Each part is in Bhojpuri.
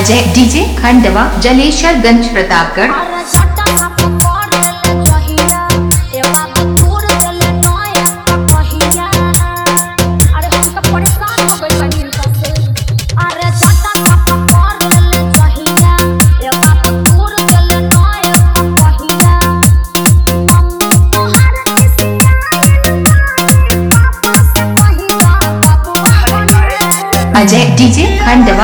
Ajay DJ Khandwa Jaleshwarganj Pratapgarh. Ajay DJ Khandwa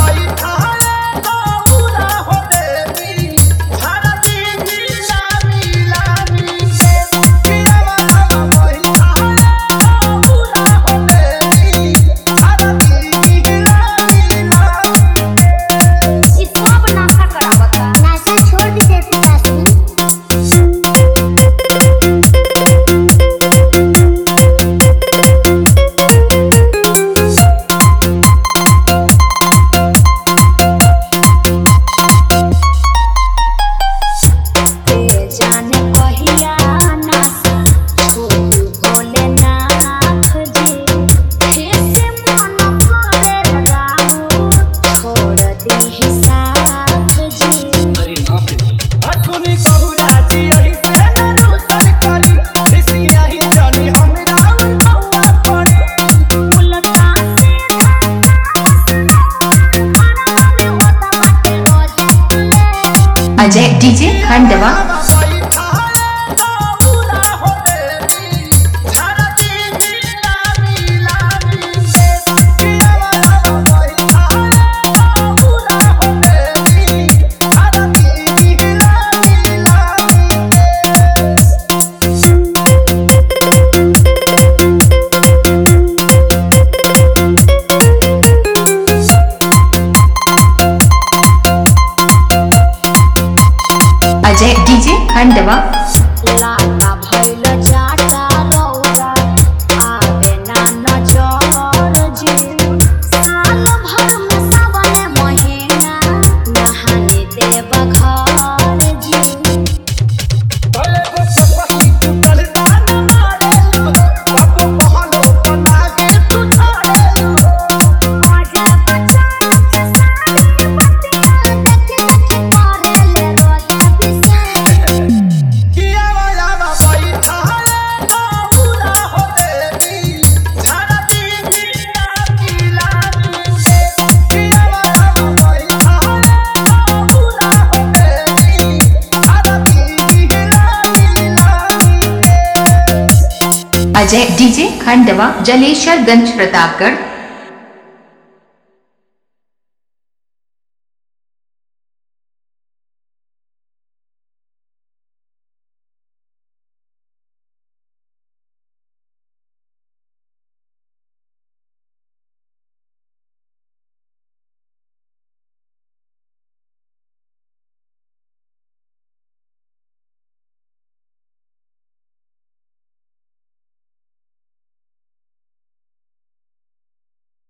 Ajay DJ Khandwa Ajay DJ Khandwa लाटा भइल जाटा रौदा आवे ना नजर जी साल भर में सावन महीना नहाने देव घर जी भले को सपही टूटल दान मारे बाबू बहनो बना के तू छोड़े आजा बच्चा के सारी बतिया देख देख करेले रोया बिसे किया वाला बैठा है पूरा हो देवी सारा दिन नीला पीला दे किया वाला बैठा है पूरा हो देवी सारा दिन नीला पीला दे। अजय डीजे खंडवा जलेश्वरगंज प्रतापगढ़।